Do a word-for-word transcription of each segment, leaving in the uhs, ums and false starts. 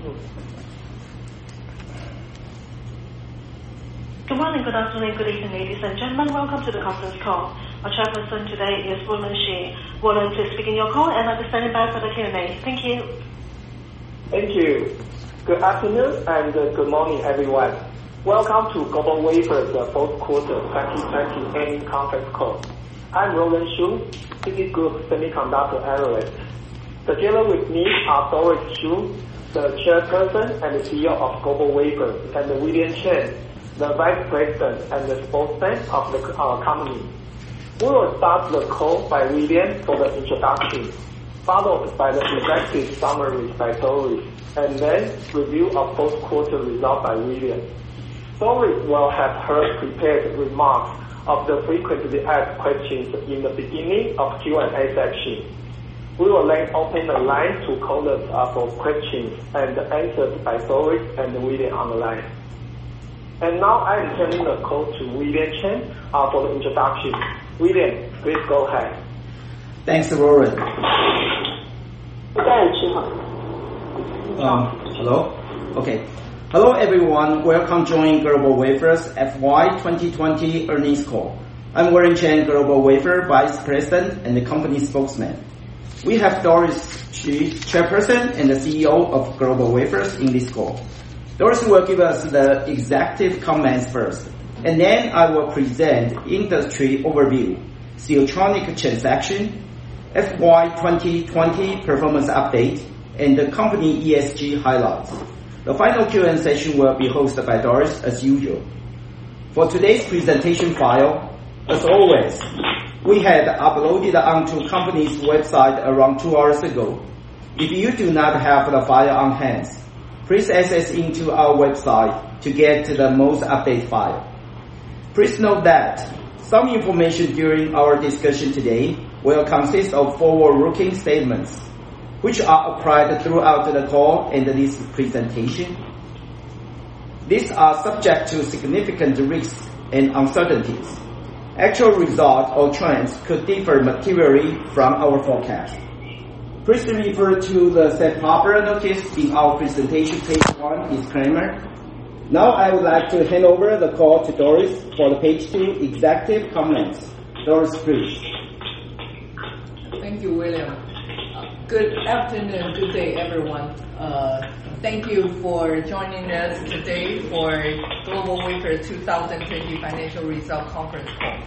Good morning, good afternoon, good evening, ladies and gentlemen. Welcome to the conference call. Our chairperson today is Roland Shi. Roland, please begin your call, and I'll be standing by for the Q and A. Thank you. Thank you. Good afternoon and good morning, everyone. Welcome to GlobalWafers uh, fourth quarter twenty twenty earnings conference call. I'm Roland Shu, Citigroup Semiconductor Analyst. Together with me are Doris Shu, the chairperson and the C E O of GlobalWafers, and William Chen, the vice president and the spokesman of the uh, company. We will start the call by William for the introduction, followed by the executive summary by Doris, and then review of fourth quarter result by William. Doris will have her prepared remarks of the frequently asked questions in the beginning of Q and A section. We will then open the line to callers uh, for questions and answers by Doris and William on the line. And now I am turning the call to William Chen uh, for the introduction. William, please go ahead. Thanks, Roland. Um, hello? Okay. Hello, everyone. Welcome join GlobalWafers F Y twenty twenty earnings call. I'm Warren Chen, GlobalWafers Vice President and the company spokesman. We have Doris Hsu, Chairperson and the C E O of GlobalWafers in this call. Doris will give us the executive comments first, and then I will present industry overview, Siltronic transaction, F Y twenty twenty performance update, and the company E S G highlights. The final Q and A session will be hosted by Doris as usual. For today's presentation file, as always, we had uploaded onto company's website around two hours ago. If you do not have the file on hand, please access into our website to get the most updated file. Please note that some information during our discussion today will consist of forward-looking statements, which are applied throughout the call and this presentation. These are subject to significant risks and uncertainties. Actual results or trends could differ materially from our forecast. Please refer to the safe harbor notice in our presentation page one disclaimer. Now I would like to hand over the call to Doris for the page two executive comments. Doris, please. Thank you, William. Uh, good afternoon, good day, everyone. Uh, thank you for joining us today for GlobalWafers twenty twenty Financial Result Conference Call.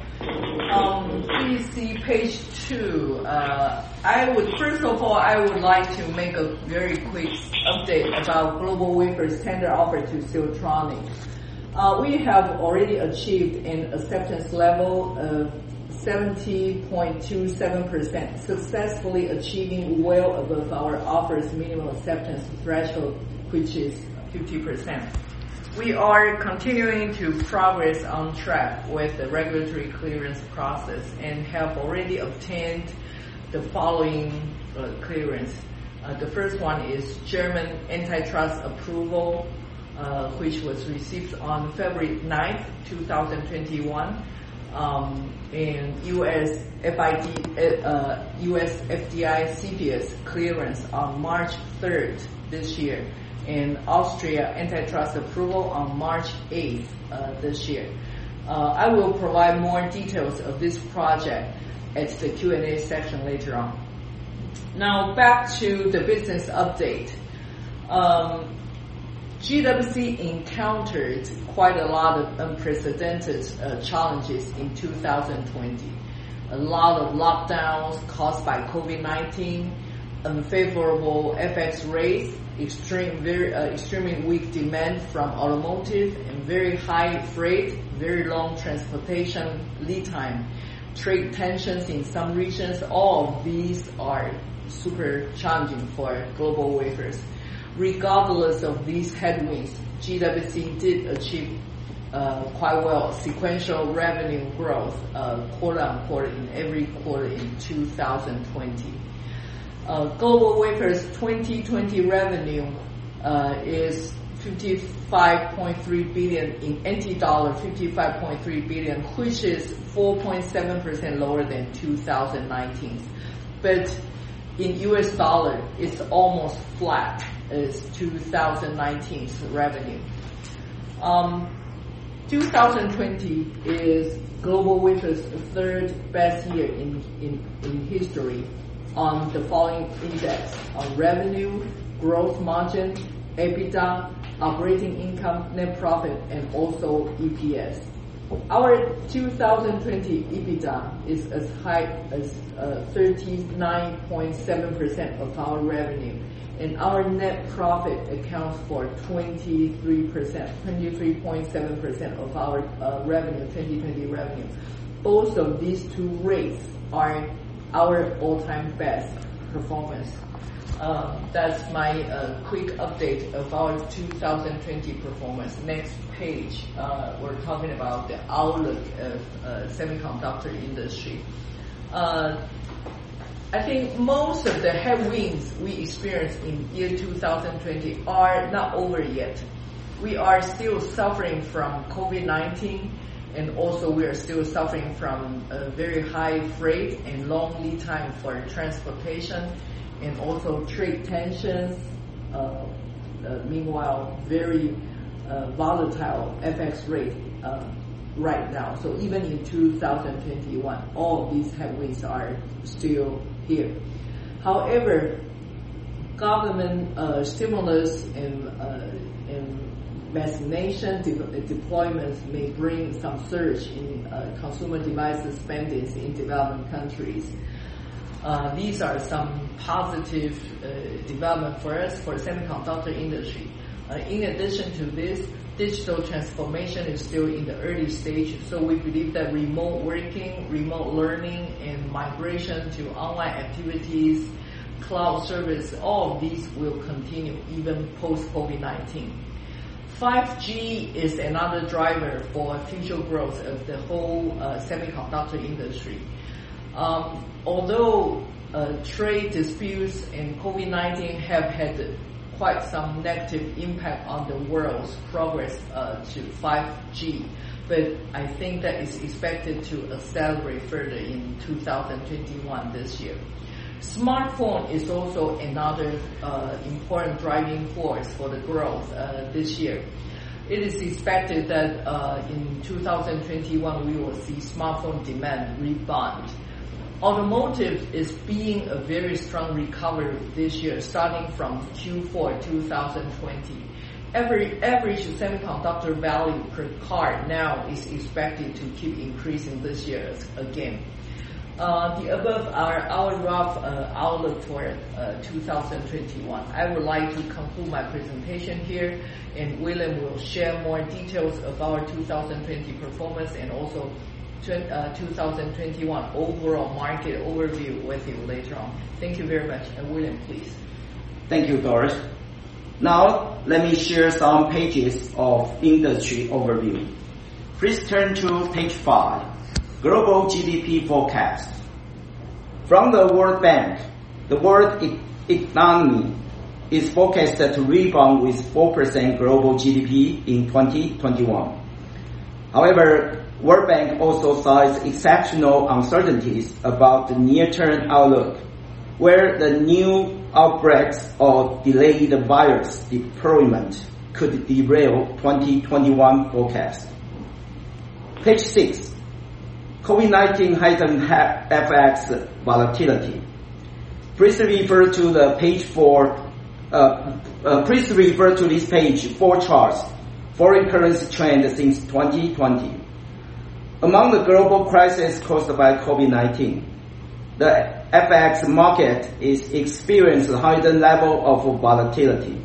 Um, please see page two. Uh, I would first of all, I would like to make a very quick update about GlobalWafers tender offer to Siltronic. Uh, we have already achieved an acceptance level of seventy point two seven percent, successfully achieving well above our offer's minimum acceptance threshold, which is fifty percent. We are continuing to progress on track with the regulatory clearance process and have already obtained the following uh, clearance. Uh, the first one is German antitrust approval, uh, which was received on February ninth, twenty twenty-one. Um, and U S F I D, uh, U S F D I C P S clearance on March third this year, and Austria antitrust approval on March eighth uh, this year. Uh, I will provide more details of this project at the Q and A section later on. Now back to the business update. Um, G W C encountered quite a lot of unprecedented uh, challenges in two thousand twenty. A lot of lockdowns caused by COVID nineteen, unfavorable F X rates, extreme, very, uh, extremely weak demand from automotive, and very high freight, very long transportation lead time, trade tensions in some regions. All of these are super challenging for GlobalWafers. Regardless of these headwinds, G W C did achieve uh, quite well sequential revenue growth uh, quarter on quarter in every quarter in two thousand twenty. Uh, GlobalWafers twenty twenty revenue uh, is fifty-five point three billion in N T dollar, fifty-five point three billion, which is four point seven percent lower than two thousand nineteen. But in U S dollar, it's almost flat its two thousand nineteen's revenue. Um, twenty twenty is GlobalWafers' third best year in, in, in history on the following index: on revenue, gross margin, EBITDA, operating income, net profit, and also E P S. Our two thousand twenty EBITDA is as high as uh, thirty-nine point seven percent of our revenue, and our net profit accounts for twenty-three percent, twenty-three point seven percent of our uh, revenue, twenty twenty revenue. Both of these two rates are our all-time best performance. Uh, that's my uh, quick update of our two thousand twenty performance. Next page, uh, we're talking about the outlook of uh, semiconductor industry. Uh, I think most of the headwinds we experienced in year two thousand twenty are not over yet. We are still suffering from COVID nineteen, and also we are still suffering from a very high freight and long lead time for transportation, and also trade tensions, uh, uh, meanwhile very uh, volatile F X rate uh, right now. So even in two thousand twenty-one, all of these headwinds are still here. However, government uh, stimulus and, uh, and vaccination de- deployments may bring some surge in uh, consumer devices spending in developing countries. Uh, these are some positive uh, development for us, for the semiconductor industry. Uh, in addition to this, digital transformation is still in the early stage, so we believe that remote working, remote learning, and migration to online activities, cloud service, all of these will continue even post-COVID nineteen. five G is another driver for future growth of the whole uh, semiconductor industry. Um, although uh, trade disputes and COVID nineteen have had quite some negative impact on the world's progress uh, to five G, but I think that is expected to accelerate further in two thousand twenty-one this year. Smartphone is also another uh, important driving force for the growth uh, this year. It is expected that uh, in two thousand twenty-one we will see smartphone demand rebound. Automotive is being a very strong recovery this year, starting from Q four two thousand twenty. Every average semiconductor value per car now is expected to keep increasing this year again. Uh, the above are our rough uh, outlook for uh, two thousand twenty-one. I would like to conclude my presentation here, and William will share more details of our two thousand twenty performance and also Uh, two thousand twenty-one overall market overview with you later on. Thank you very much. And William, please. Thank you, Doris. Now, let me share some pages of industry overview. Please turn to page five, Global G D P Forecast. From the World Bank, the world e- economy is forecasted to rebound with four percent global G D P in twenty twenty-one. However, World Bank also cites exceptional uncertainties about the near-term outlook, where the new outbreaks or delayed virus deployment could derail twenty twenty-one forecast. Page six, COVID nineteen heightened F X volatility. Please refer to the page four. Uh, uh, please refer to this page four charts. Foreign currency trend since twenty twenty. Among the global crisis caused by COVID nineteen, the F X market is experiencing a heightened level of volatility.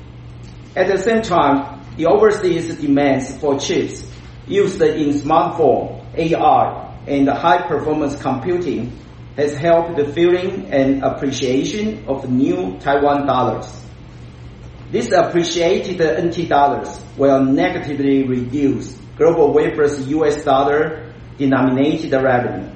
At the same time, the overseas demands for chips used in smartphone, A I, and high-performance computing has helped the fueling and appreciation of new Taiwan dollars. This appreciated N T dollars will negatively reduce GlobalWafers U S dollar denominated revenue.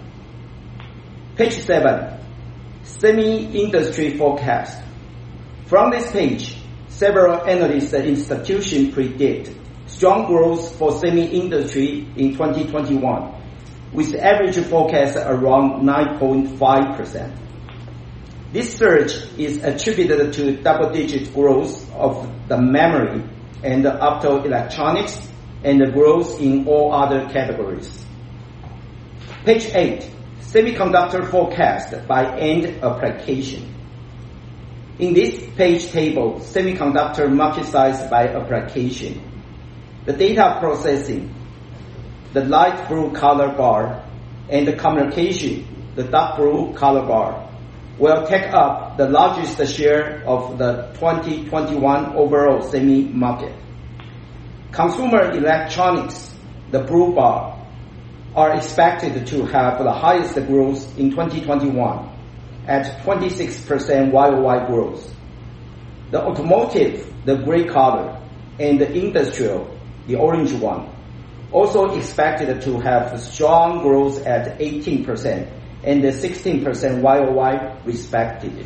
Page seven, Semi-industry forecast. From this page, several analyst institutions predict strong growth for semi-industry in twenty twenty-one, with average forecast around nine point five percent. This surge is attributed to double-digit growth of the memory and the optoelectronics and the growth in all other categories. Page eight, semiconductor forecast by end application. In this page table, semiconductor market size by application. The data processing, the light blue color bar, and the communication, the dark blue color bar, will take up the largest share of the twenty twenty-one overall semi market. Consumer electronics, the blue bar, are expected to have the highest growth in twenty twenty-one at twenty-six percent Y O Y growth. The automotive, the gray color, and the industrial, the orange one, also expected to have strong growth at eighteen percent and sixteen percent Y O Y respectively.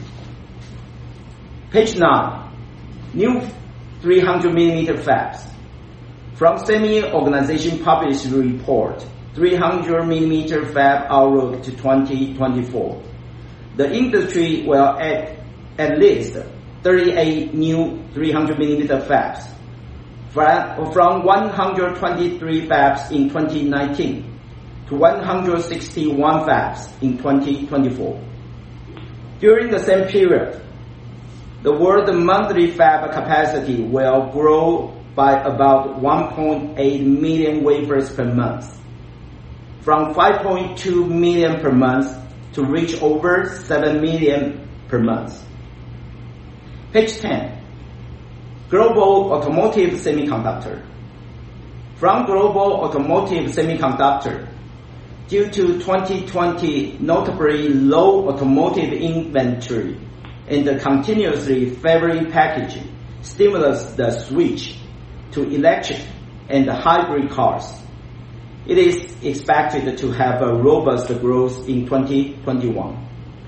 Page nine, new three hundred millimeter fabs. From SEMI organization published report, three hundred millimeter fab outlook to twenty twenty-four. The industry will add at least thirty-eight new three hundred millimeter fabs, from one hundred twenty-three fabs in twenty nineteen to one hundred sixty-one fabs in twenty twenty-four. During the same period, the world monthly fab capacity will grow by about one point eight million wafers per month, from five point two million per month to reach over seven million per month. Page ten, global automotive semiconductor. From global automotive semiconductor, due to twenty twenty notably low automotive inventory and the continuously favoring packaging stimulates the switch to electric and hybrid cars. It is expected to have a robust growth in twenty twenty-one.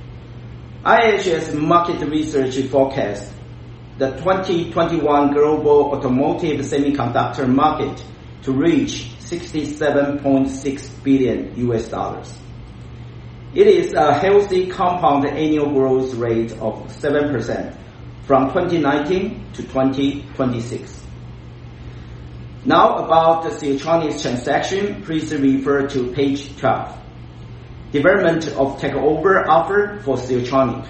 I H S Market Research forecasts the twenty twenty-one global automotive semiconductor market to reach sixty-seven point six billion U S dollars. It is a healthy compound annual growth rate of seven percent from twenty nineteen to twenty twenty-six. Now about the Siltronic transaction, please refer to page twelve. Development of takeover offer for Siltronic.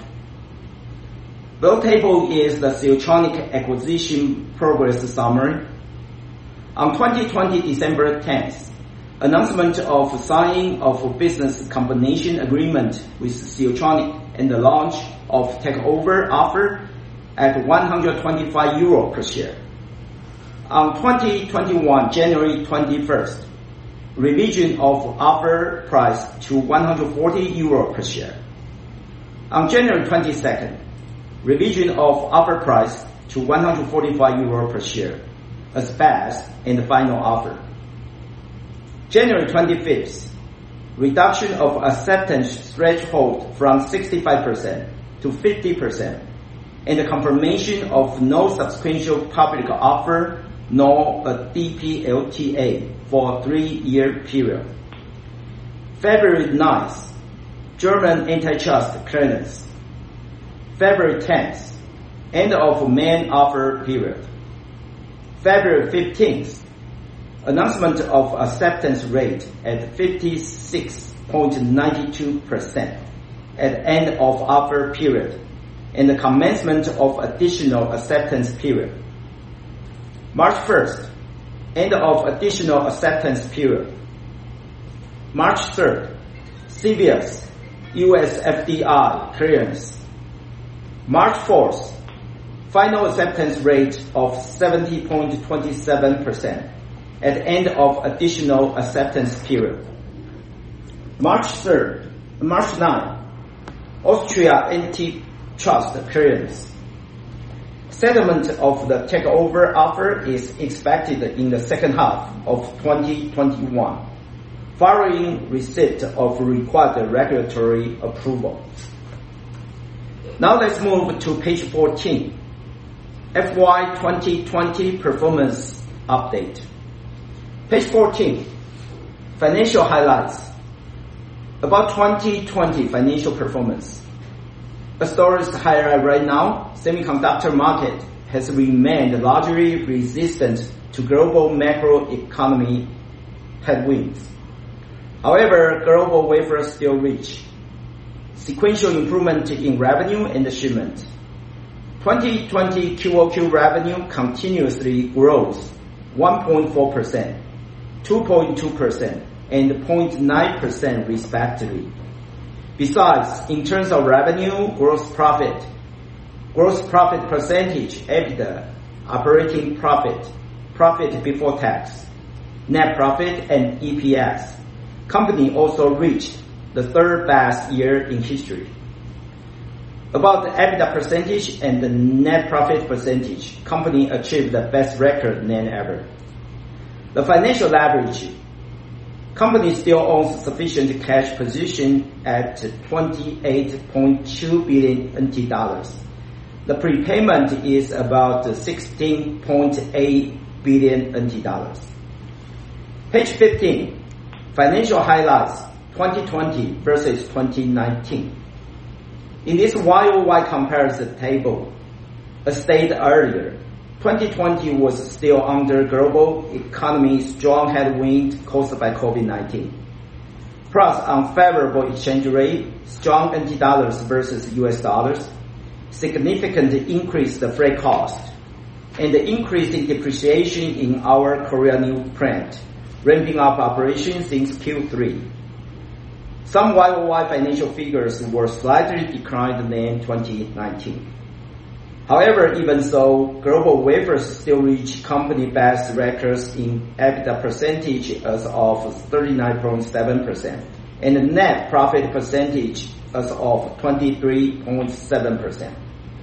Below table is the Siltronic acquisition progress summary. On twenty twenty December tenth, announcement of signing of business combination agreement with Siltronic and the launch of takeover offer at one hundred twenty-five euro per share. On twenty twenty-one January twenty-first, revision of offer price to one hundred forty euro per share. On January twenty-second, revision of offer price to one hundred forty-five euro per share, as best and the final offer. January twenty-fifth, reduction of acceptance threshold from sixty-five percent to fifty percent, and the confirmation of no subsequent public offer nor a D P L T A for a three-year period. February ninth, German antitrust clearance. February tenth, end of main offer period. February fifteenth, announcement of acceptance rate at fifty-six point nine two percent at end of offer period, and the commencement of additional acceptance period. March first, end of additional acceptance period. March third, C V S, U S F D I clearance. March fourth, final acceptance rate of seventy point two seven percent at end of additional acceptance period. March third, March ninth, Austria antitrust clearance. Settlement of the takeover offer is expected in the second half of twenty twenty-one, following receipt of required regulatory approval. Now let's move to page fourteen, F Y twenty twenty performance update. Page fourteen, financial highlights. About twenty twenty financial performance. A story's highlight right now, semiconductor market has remained largely resistant to global macroeconomy headwinds. However, GlobalWafers still reached sequential improvement in revenue and shipment. twenty twenty Q O Q revenue continuously grows one point four percent, two point two percent, and zero point nine percent respectively. Besides, in terms of revenue, gross profit, gross profit percentage, EBITDA, operating profit, profit before tax, net profit, and E P S, company also reached the third best year in history. About the EBITDA percentage and the net profit percentage, company achieved the best record than ever. The financial leverage, company still owns sufficient cash position at twenty-eight point two billion N T dollars. The prepayment is about sixteen point eight billion N T dollars. Page fifteen, financial highlights twenty twenty versus twenty nineteen. In this Y O Y comparison table, as stated earlier, twenty twenty was still under global economy's strong headwind caused by COVID nineteen. Plus unfavorable exchange rate, strong N T dollars versus U S dollars, significant increase the freight cost, and the increase in depreciation in our Korea new plant, ramping up operations since Q three. Some Y O Y financial figures were slightly declined than twenty nineteen. However, even so, GlobalWafers still reached company best records in EBITDA percentage as of thirty-nine point seven percent and the net profit percentage as of twenty-three point seven percent.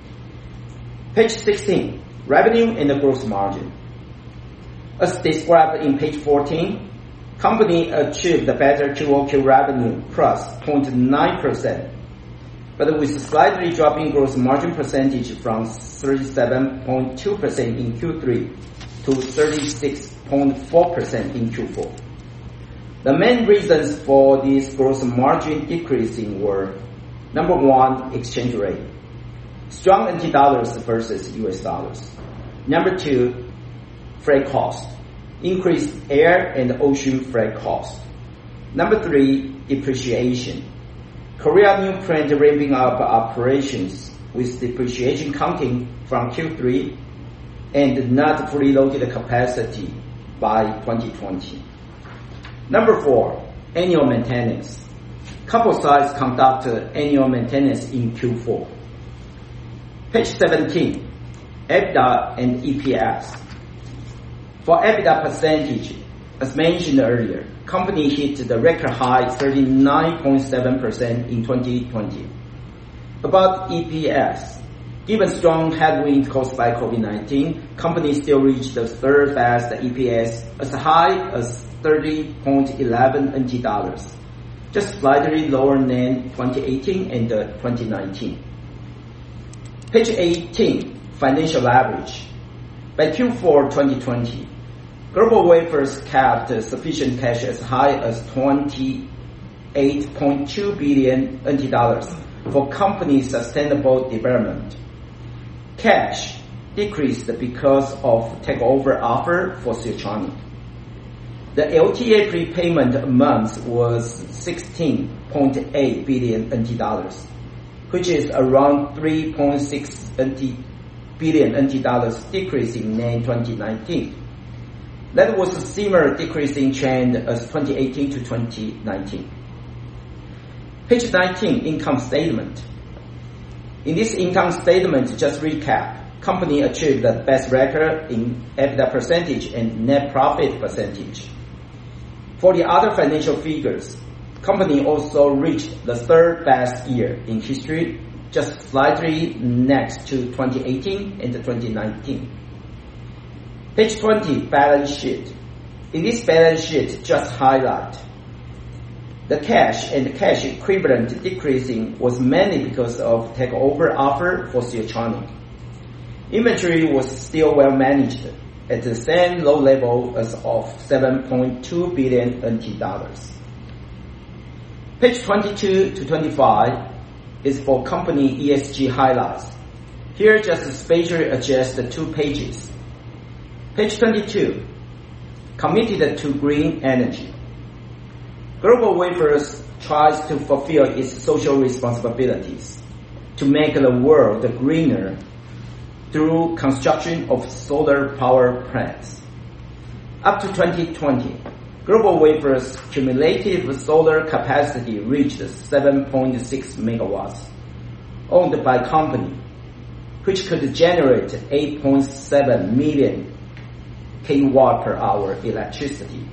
Page sixteen, revenue and the gross margin. As described in page fourteen, company achieved the better Q O Q revenue plus zero point nine percent, but with slightly dropping gross margin percentage from thirty-seven point two percent in Q three to thirty-six point four percent in Q four. The main reasons for this gross margin decreasing were: number one, exchange rate, strong N T dollars versus U S dollars. Number two, freight cost, increased air and ocean freight cost. Number three, depreciation. Korea new plant ramping up operations with depreciation counting from Q three and not fully loaded capacity by twenty twenty. Number four, annual maintenance. Couple sites conduct annual maintenance in Q four. Page seventeen, EBITDA and E P S. For EBITDA percentage, as mentioned earlier, company hit the record high thirty-nine point seven percent in twenty twenty. About E P S, given strong headwinds caused by COVID nineteen, company still reached the third best E P S as high as thirty point one one N T dollars, just slightly lower than twenty eighteen and twenty nineteen. Page eighteen, financial leverage. By Q four twenty twenty, GlobalWafers kept sufficient cash as high as twenty-eight point two billion N T dollars for company's sustainable development. Cash decreased because of takeover offer for Siltronic. The L T A prepayment amount was sixteen point eight billion N T dollars, which is around three point six billion N T dollars decreasing in twenty nineteen. That was a similar decreasing trend as twenty eighteen to twenty nineteen. Page nineteen, income statement. In this income statement, just recap, company achieved the best record in EBITDA percentage and net profit percentage. For the other financial figures, company also reached the third best year in history, just slightly next to twenty eighteen and twenty nineteen. Page twenty, balance sheet. In this balance sheet, just highlight the cash and cash equivalent decreasing was mainly because of takeover offer for Siltronic. Inventory was still well managed at the same low level as of seven point two billion N T dollars. Page twenty-two to twenty-five, is for company E S G highlights. Here, just spatially adjust the two pages. Page twenty-two, committed to green energy. GlobalWafers tries to fulfill its social responsibilities to make the world greener through construction of solar power plants. Up to twenty twenty, GlobalWafers' cumulative solar capacity reached seven point six megawatts, owned by company, which could generate eight point seven million kilowatt per hour electricity,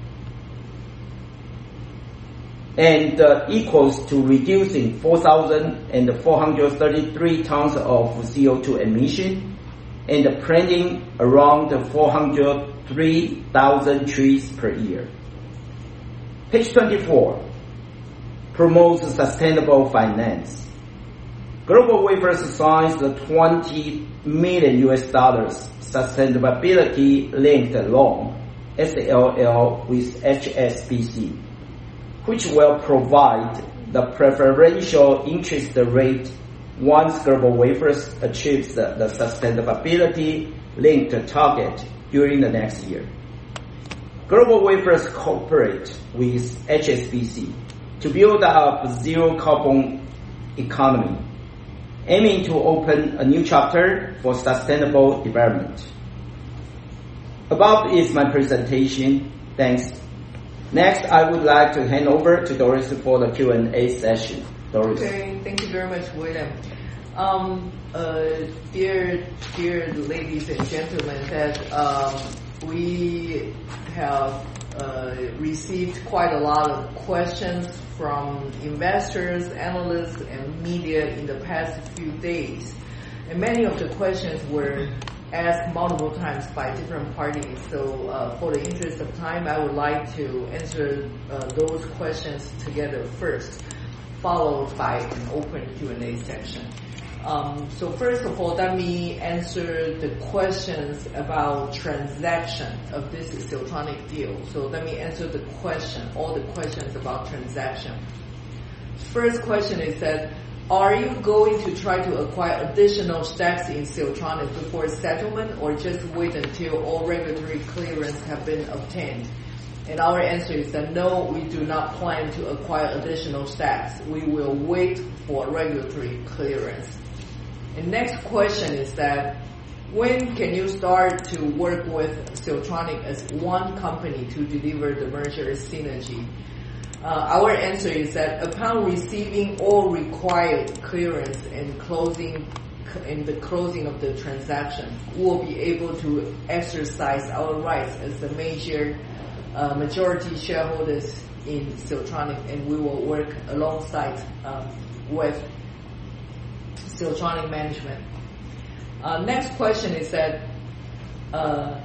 and uh, equals to reducing four thousand four hundred thirty-three tons of C O two emission and planting around four hundred three thousand trees per year. Page twenty-four promotes sustainable finance. GlobalWafers signs the twenty million U S dollars sustainability linked loan S L L with H S B C, which will provide the preferential interest rate once GlobalWafers achieves the, the sustainability linked target during the next year. GlobalWafers cooperate with H S B C to build up zero carbon economy, aiming to open a new chapter for sustainable development. Above is my presentation. Thanks. Next, I would like to hand over to Doris for the Q and A session. Doris. Okay, thank you very much, William. Um, uh, dear, dear ladies and gentlemen, that um, we have uh, received quite a lot of questions from investors, analysts, and media in the past few days. And many of the questions were asked multiple times by different parties. So uh, for the interest of time, I would like to answer uh, those questions together first, followed by an open Q and A section. Um, so first of all, let me answer the questions about transaction of this Siltronic deal. So let me answer the question, all the questions about transaction. First question is that, are you going to try to acquire additional stacks in Siltronic before settlement, or just wait until all regulatory clearance have been obtained? And our answer is that no, we do not plan to acquire additional stacks. We will wait for regulatory clearance. And next question is that, when can you start to work with Siltronic as one company to deliver the merger synergy? Uh, our answer is that upon receiving all required clearance and closing in the closing of the transaction, we will be able to exercise our rights as the major uh, majority shareholders in Siltronic, and we will work alongside um, with Siltronic management. Uh, next question is that, uh,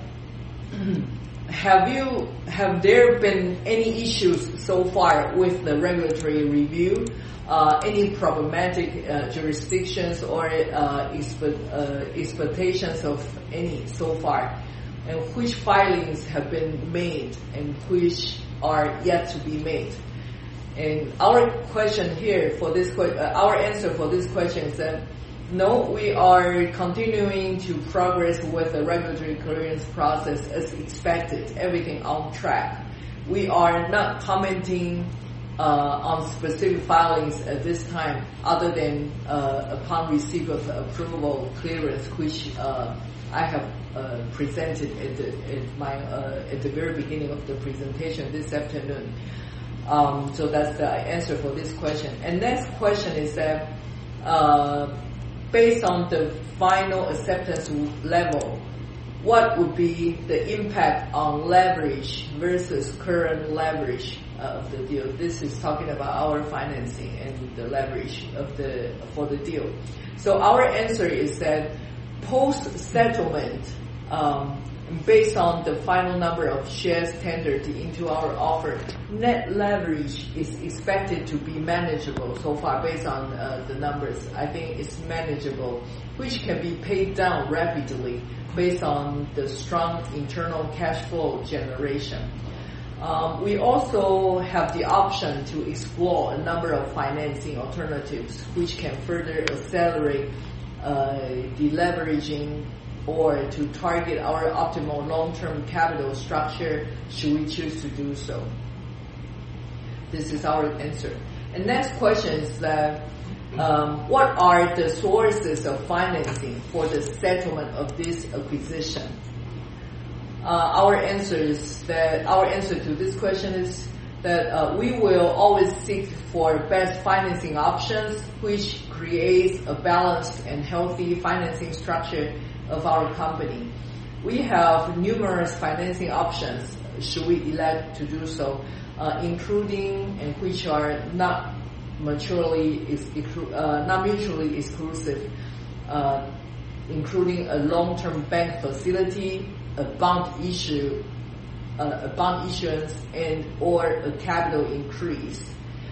have you have there been any issues so far with the regulatory review? Uh, any problematic uh, jurisdictions or uh, expect, uh, expectations of any so far? And which filings have been made and which are yet to be made? And our question here for this, uh, our answer for this question is that no, we are continuing to progress with the regulatory clearance process as expected, everything on track. We are not commenting uh, on specific filings at this time, other than uh, upon receipt of approval clearance, which uh, I have uh, presented at the, at my uh, at the very beginning of the presentation this afternoon. Um, so that's the answer for this question. And next question is that, uh, based on the final acceptance level, what would be the impact on leverage versus current leverage uh, of the deal? This is talking about our financing and the leverage of the for the deal. So our answer is that post-settlement, um, based on the final number of shares tendered into our offer, net leverage is expected to be manageable so far based on uh, the numbers. I think it's manageable, which can be paid down rapidly based on the strong internal cash flow generation. Um, we also have the option to explore a number of financing alternatives which can further accelerate uh, the leveraging or to target our optimal long-term capital structure should we choose to do so. This is our answer. And next question is that um, what are the sources of financing for the settlement of this acquisition? Uh, our answer is that our answer to this question is that uh, we will always seek for best financing options, which creates a balanced and healthy financing structure of our company. We have numerous financing options, should we elect to do so, uh, including and which are not mutually uh, not mutually exclusive, uh, including a long-term bank facility, a bond issue, uh, a bond issuance, and or a capital increase.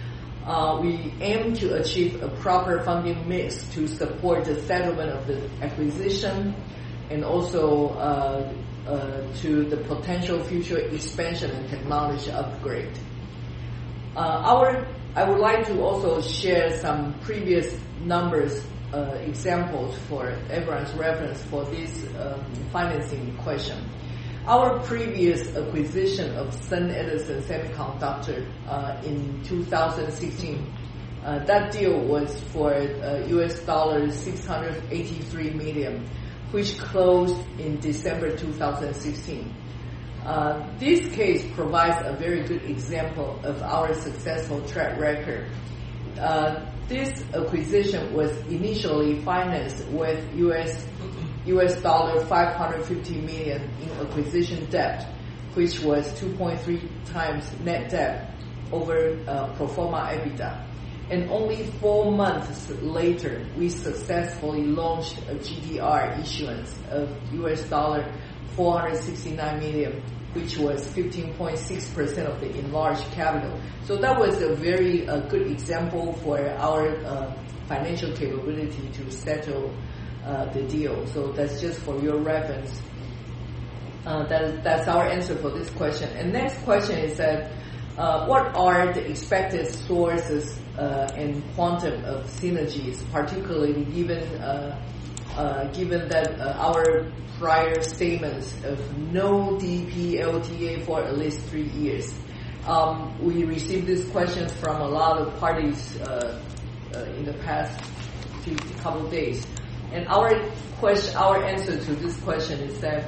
Uh, we aim to achieve a proper funding mix to support the settlement of the acquisition and also uh, uh, to the potential future expansion and technology upgrade. Uh, our, I would like to also share some previous numbers, uh, examples for everyone's reference for this um, financing question. Our previous acquisition of Sun Edison Semiconductor uh, in two thousand sixteen, uh, that deal was for uh, U S dollars six hundred eighty-three million, which closed in December two thousand sixteen. Uh, this case provides a very good example of our successful track record. Uh, this acquisition was initially financed with U S U S dollar five hundred fifty million in acquisition debt, which was two point three times net debt over uh, pro forma EBITDA. And only four months later, we successfully launched a G D R issuance of U S dollar four hundred sixty-nine million, which was fifteen point six percent of the enlarged capital. So that was a very uh, good example for our uh, financial capability to settle uh, the deal. So that's just for your reference. Uh, that, that's our answer for this question. And next question is that uh, what are the expected sources uh, and quantum of synergies, particularly given uh, uh, given that uh, our prior statements of no D P L T A for at least three years. Um, we received this question from a lot of parties uh, uh, in the past few couple of days, and our question, our answer to this question is that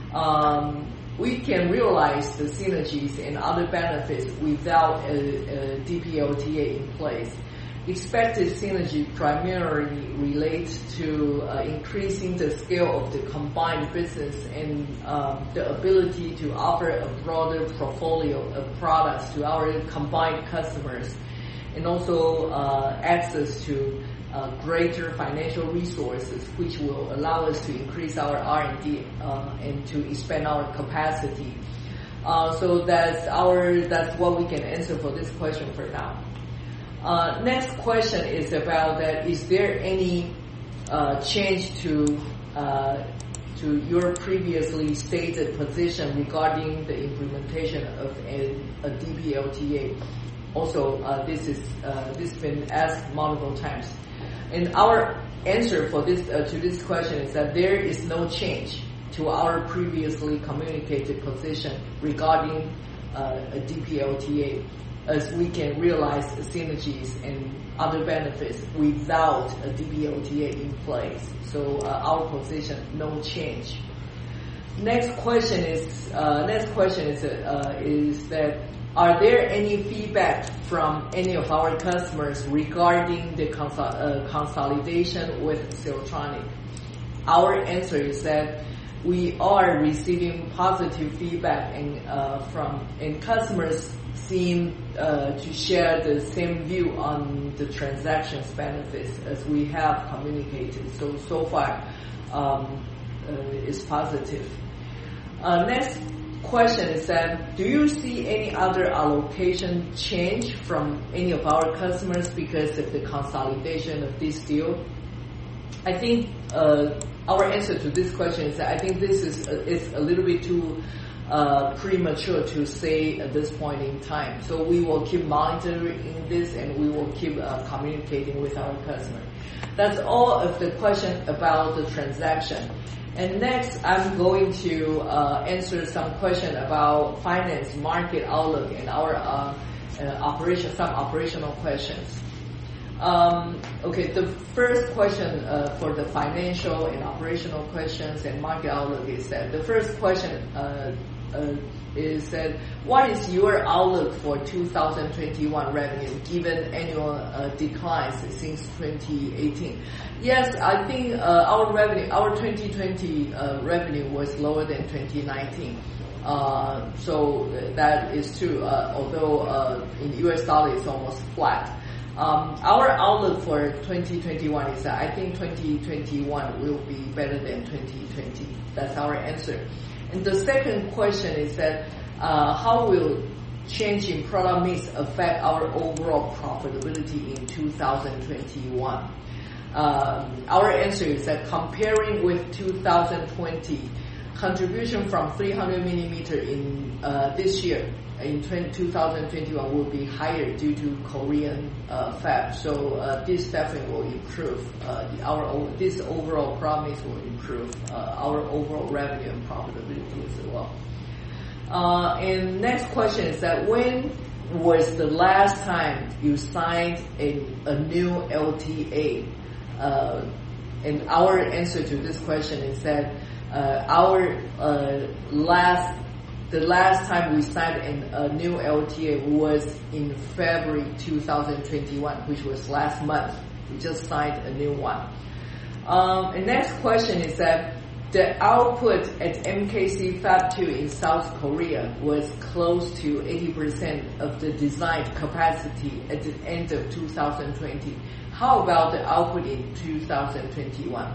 um, we can realize the synergies and other benefits without a, a D P L T A in place. Expected synergy primarily relates to uh, increasing the scale of the combined business and um, the ability to offer a broader portfolio of products to our combined customers, and also uh, access to uh, greater financial resources, which will allow us to increase our R and D uh, and to expand our capacity. Uh, so that's our that's what we can answer for this question for now. Uh, next question is about that. Is there any uh, change to uh, to your previously stated position regarding the implementation of a, a D P L T A? Also, uh, this is uh, this has been asked multiple times, and our answer for this uh, to this question is that there is no change to our previously communicated position regarding uh, a D P L T A, as we can realize the synergies and other benefits without a D P L T A in place. So uh, our position, no change. Next question is uh, next question is uh, is that are there any feedback from any of our customers regarding the consol- uh, consolidation with Siltronic? Our answer is that we are receiving positive feedback and uh, from and customers seem uh, to share the same view on the transactions benefits as we have communicated. So so far, um, uh, it's positive. Uh, next question is that, do you see any other allocation change from any of our customers because of the consolidation of this deal? I think uh, our answer to this question is that I think this is a, is a little bit too uh, premature to say at this point in time. So we will keep monitoring this, and we will keep uh, communicating with our customer. That's all of the question about the transaction. And next, I'm going to uh, answer some question about finance, market outlook, and our uh, uh, operation, some operational questions. Um, okay, the first question uh, for the financial and operational questions and market outlook is that the first question uh, uh, is that what is your outlook for two thousand twenty-one revenue given annual uh, declines since twenty eighteen? Yes, I think uh, our revenue, our twenty twenty uh, revenue was lower than twenty nineteen. Uh, so that is true. Uh, although uh, in U S dollar it's almost flat. Um, our outlook for twenty twenty-one is that I think twenty twenty-one will be better than twenty twenty. That's our answer. And the second question is that uh, how will change in product mix affect our overall profitability in two thousand twenty-one? Um, our answer is that comparing with two thousand twenty, contribution from three hundred millimeter in uh, this year in two thousand twenty-one will be higher due to Korean uh, fab. So uh, this definitely will improve uh, our this overall product mix will improve uh, our overall revenue and profitability as well. Uh, and next question is that when was the last time you signed a, a new L T A? Uh, and our answer to this question is that uh, our uh, last the last time we signed an, a new L T A was in February two thousand twenty-one, which was last month. We just signed a new one. Um, and next question is that the output at M K C Fab two in South Korea was close to eighty percent of the designed capacity at the end of two thousand twenty. How about the output in two thousand twenty-one?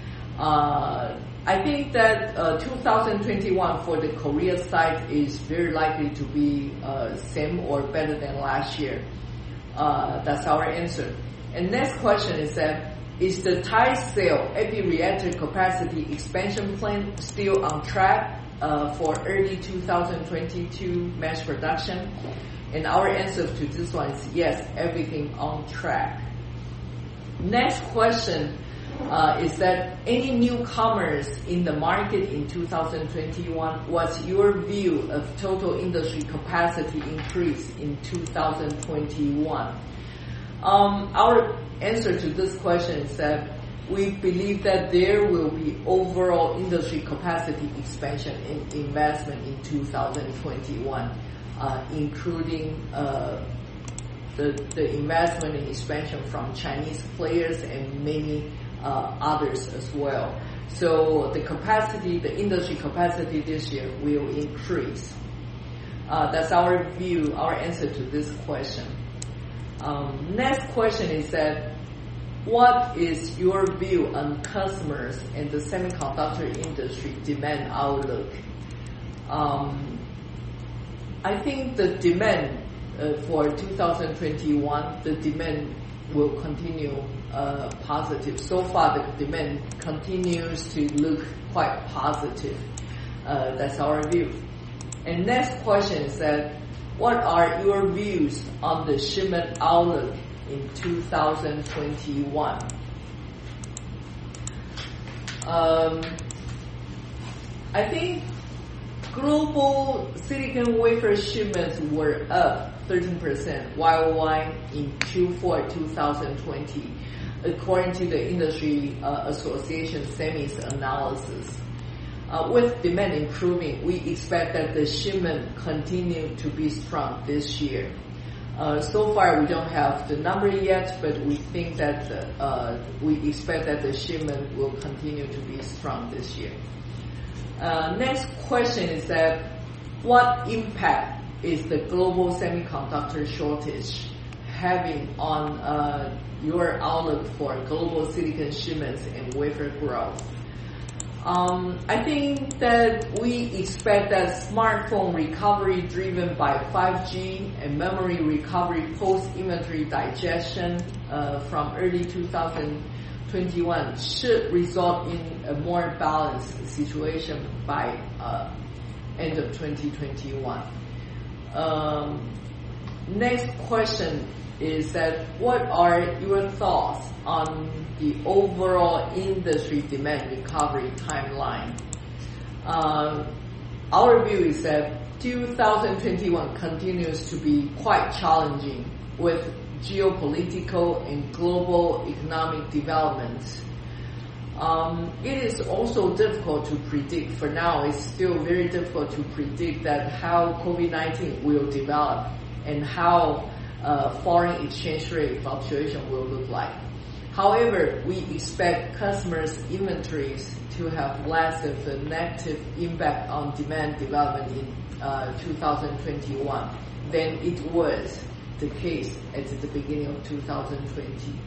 Uh, I think that uh, two thousand twenty-one for the Korea side is very likely to be uh, same or better than last year. Uh, that's our answer. And next question is that is the Thai cell epi reactor capacity expansion plan still on track uh, for early two thousand twenty-two mass production? And our answer to this one is yes, everything on track. Next question uh, is that any newcomers in the market in two thousand twenty-one, what's your view of total industry capacity increase in two thousand twenty-one? Um, our answer to this question is that we believe that there will be overall industry capacity expansion and investment in two thousand twenty-one, uh, including uh, the, the investment and expansion from Chinese players and many uh, others as well. So the capacity, the industry capacity this year will increase. Uh, that's our view, our answer to this question. Um, next question is that what is your view on customers and the semiconductor industry demand outlook? Um, I think the demand uh, for two thousand twenty-one, the demand will continue uh, positive. So far, the demand continues to look quite positive. Uh, that's our view. And next question is that what are your views on the shipment outlook in two thousand twenty-one? Um, I think global silicon wafer shipments were up thirteen percent Y O Y in Q four two thousand twenty, according to the Industry uh, Association Semis analysis. Uh, with demand improving, we expect that the shipment continue to be strong this year. Uh, so far, we don't have the number yet, but we think that uh, we expect that the shipment will continue to be strong this year. Uh, next question is that what impact is the global semiconductor shortage having on uh, your outlook for global silicon shipments and wafer growth? Um, I think that we expect that smartphone recovery driven by five G and memory recovery post-inventory digestion uh, from early two thousand twenty-one should result in a more balanced situation by uh, end of twenty twenty-one. Um, next question is that what are your thoughts on the overall industry demand recovery timeline? Uh, our view is that two thousand twenty-one continues to be quite challenging with geopolitical and global economic developments. Um, it is also difficult to predict. For now, it's still very difficult to predict that how COVID nineteen will develop and how uh, foreign exchange rate fluctuation will look like. However, we expect customers' inventories to have less of a negative impact on demand development in uh, two thousand twenty-one than it was the case at the beginning of two thousand twenty.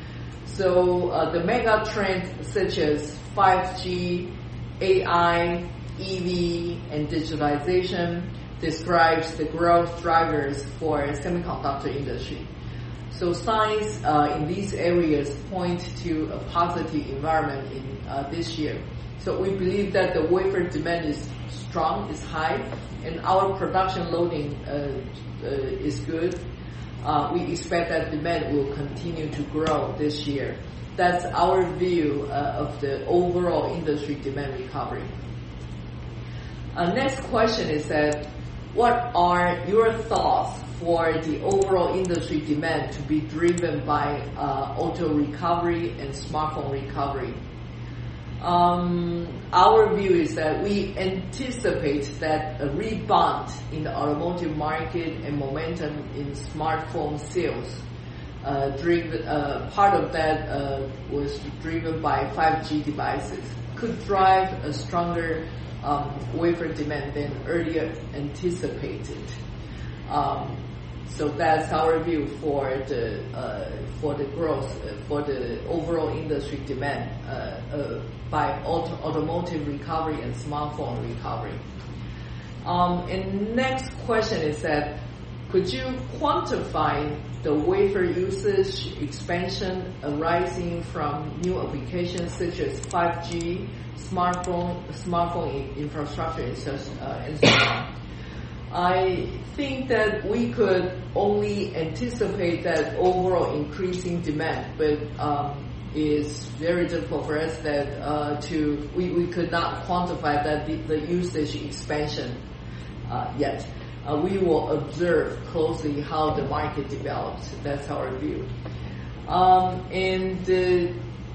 So uh, the mega trends such as five G, A I, E V, and digitalization describes the growth drivers for semiconductor industry. So signs uh, in these areas point to a positive environment in uh, this year. So we believe that the wafer demand is strong, is high, and our production loading uh, uh, is good. Uh, we expect that demand will continue to grow this year. That's our view uh, of the overall industry demand recovery. Uh, next question is that, what are your thoughts for the overall industry demand to be driven by uh, auto recovery and smartphone recovery? Um, our view is that we anticipate that a rebound in the automotive market and momentum in smartphone sales, uh, driven, uh, part of that uh, was driven by five G devices, could drive a stronger um, wafer demand than earlier anticipated. Um, So that's our view for the uh, for the growth uh, for the overall industry demand uh, uh, by auto, automotive recovery and smartphone recovery. Um, and next question is that, could you quantify the wafer usage expansion arising from new applications such as five G, smartphone smartphone infrastructure, and so, uh, and so on? I think that we could only anticipate that overall increasing demand, but um, it's very difficult for us that uh, to we, we could not quantify that the, the usage expansion uh, yet. Uh, we will observe closely how the market develops. That's our view. Um, and the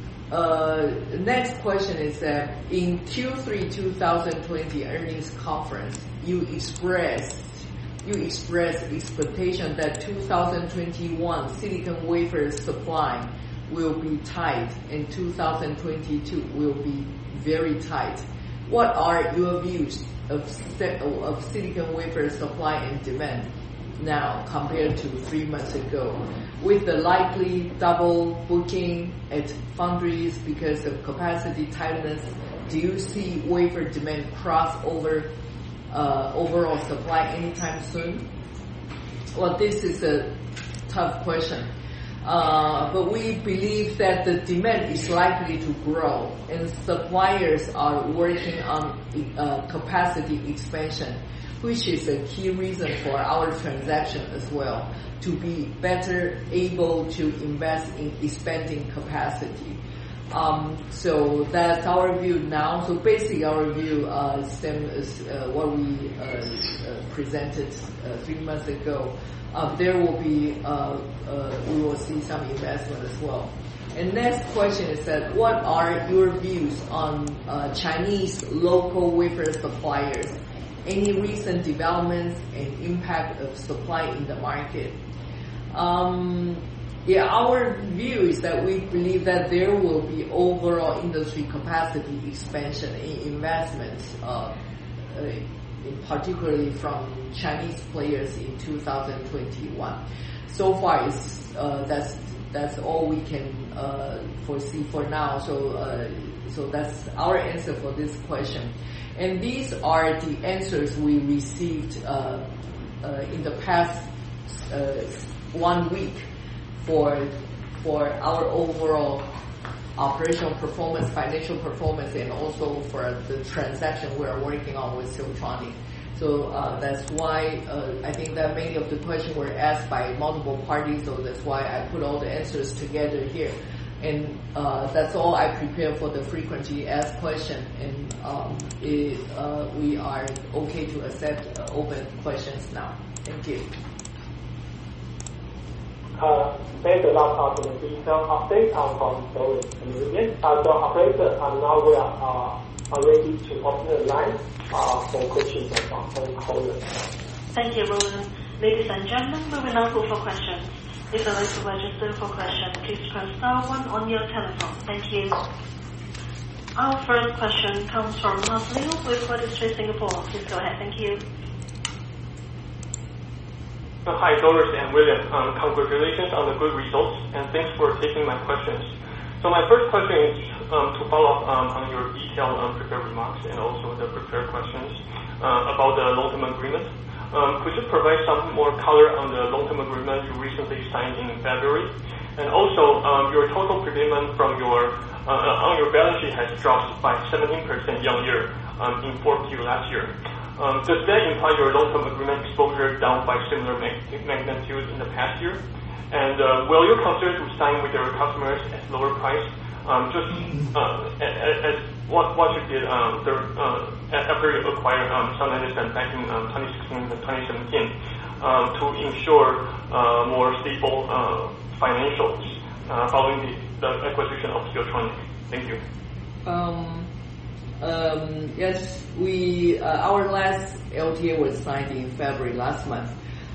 uh, next question is that in Q three twenty twenty earnings conference, you expressed you expressed expectation that two thousand twenty-one silicon wafer supply will be tight and two thousand twenty-two will be very tight. What are your views of of silicon wafer supply and demand now compared to three months ago? With the likely double booking at foundries because of capacity tightness, do you see wafer demand cross over uh, overall supply anytime soon? Well, this is a tough question. Uh, but we believe that the demand is likely to grow, and suppliers are working on uh, capacity expansion, which is a key reason for our transaction as well, to be better able to invest in expanding capacity. Um, so that's our view now. So basically our view uh, same as uh, what we uh, uh, presented uh, three months ago. Uh, there will be, uh, uh, we will see some investment as well. And next question is that, what are your views on uh, Chinese local wafer suppliers? Any recent developments and impact of supply in the market? Um, yeah, our view is that we believe that there will be overall industry capacity expansion in investments, uh, uh, particularly from Chinese players in two thousand twenty-one. So far, it's, uh, that's that's all we can uh, foresee for now. So, uh, so that's our answer for this question. And these are the answers we received uh, uh, in the past uh, one week for for our overall operational performance, financial performance, and also for the transaction we are working on with Siltronic. So uh, that's why uh, I think that many of the questions were asked by multiple parties, so that's why I put all the answers together here. And uh, that's all I prepared for the frequently asked question. And um, it, uh, we are okay to accept uh, open questions now. Thank you. Uh, there's a lot of the detailed update on from storage convenience. Uh, so operator, uh, now we are, uh, are ready to open the line uh, for questions from phone callers. Thank you, Roland. Ladies and gentlemen, we will now go for questions. If you'd like to register for question, please press star one on your telephone. Thank you. Our first question comes from Mark Liu with Credit Suisse Singapore. Please go ahead. Thank you. Uh, hi, Doris and William. Um, congratulations on the good results, and thanks for taking my questions. So my first question is um, to follow up um, on your detailed um, prepared remarks and also the prepared questions uh, about the long-term agreement. Um, could you provide some more color on the long-term agreement you recently signed in February? And also, um, your total prepayment from your uh, on your balance sheet has dropped by seventeen percent year-on-year um, in four Q last year. Um, does that imply your long-term agreement exposure down by similar magnitude in the past year? And uh, will you consider to sign with your customers at lower price? Um, just uh, as what what you did um, the, uh, after you acquired um, Sun Edison back in um, twenty sixteen and twenty seventeen um, to ensure uh, more stable uh, financials uh, following the, the acquisition of Siltronic. Thank you. Um. Um, yes, we uh, our last L T A was signed in February last month.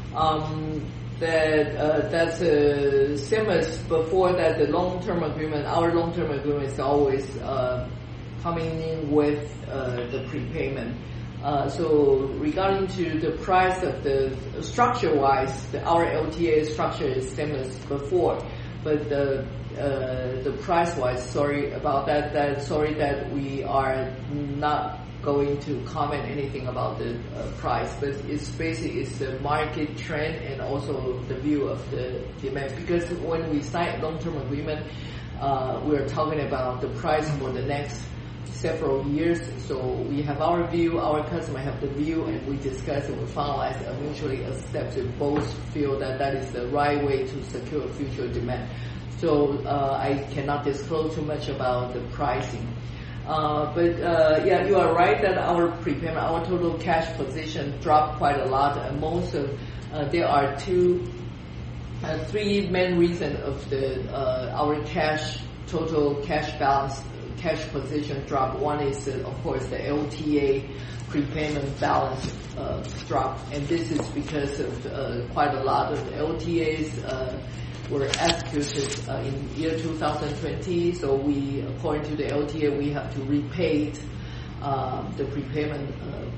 Um, that uh, that's uh, same as before. That the long-term agreement, our long-term agreement is always uh, coming in with uh, the prepayment. Uh, so regarding to the price of the structure-wise, the, our L T A structure is same as before, but the Uh, the price-wise, sorry about that. That sorry that we are not going to comment anything about the uh, price, but it's basically it's the market trend and also the view of the demand. Because when we sign long-term agreement, uh, we are talking about the price for the next several years. So we have our view, our customer have the view, and we discuss and we finalize and mutually accept. Both feel that that is the right way to secure future demand. So uh, I cannot disclose too much about the pricing. Uh, but uh, yeah, you are right that our prepayment, our total cash position dropped quite a lot. And most of uh, there are two, uh, three main reasons of the uh, our cash total cash balance, cash position drop. One is uh, of course the L T A prepayment balance uh, drop, and this is because of uh, quite a lot of L T As. Uh, were executed uh, in year two thousand twenty, so we, according to the L T A, we have to repay uh, the prepayment uh,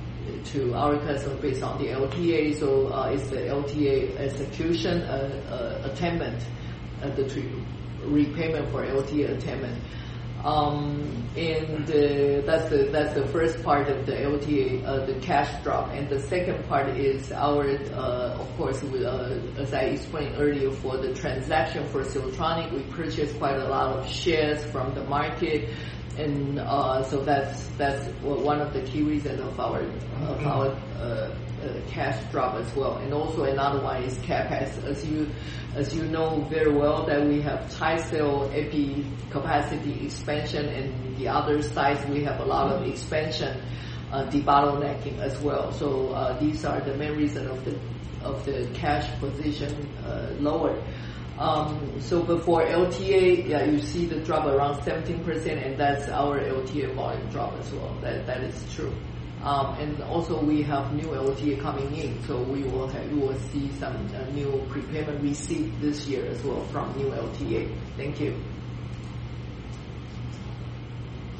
to our customer based on the L T A. So uh, it's the L T A execution uh, uh, attainment, uh, the repayment for L T A attainment. Um, and uh, that's the that's the first part of the L T A, uh, the cash drop. And the second part is our, uh, of course, we, uh, as I explained earlier, for the transaction for Siltronic, we purchased quite a lot of shares from the market, and uh, so that's that's one of the key reasons of our of our uh, uh, cash drop as well. And also another one is CapEx. As you as you know very well, that we have Thai cell epi capacity expansion, and the other sites we have a lot of expansion, uh, debottlenecking as well. So uh, these are the main reason of the of the cash position uh, lower. Um, so before L T A, yeah, you see the drop around seventeen percent, and that's our L T A volume drop as well. That that is true. Um, and also we have new L T A coming in, so we will have, we will see some uh, new prepayment receipt this year as well from new L T A. Thank you.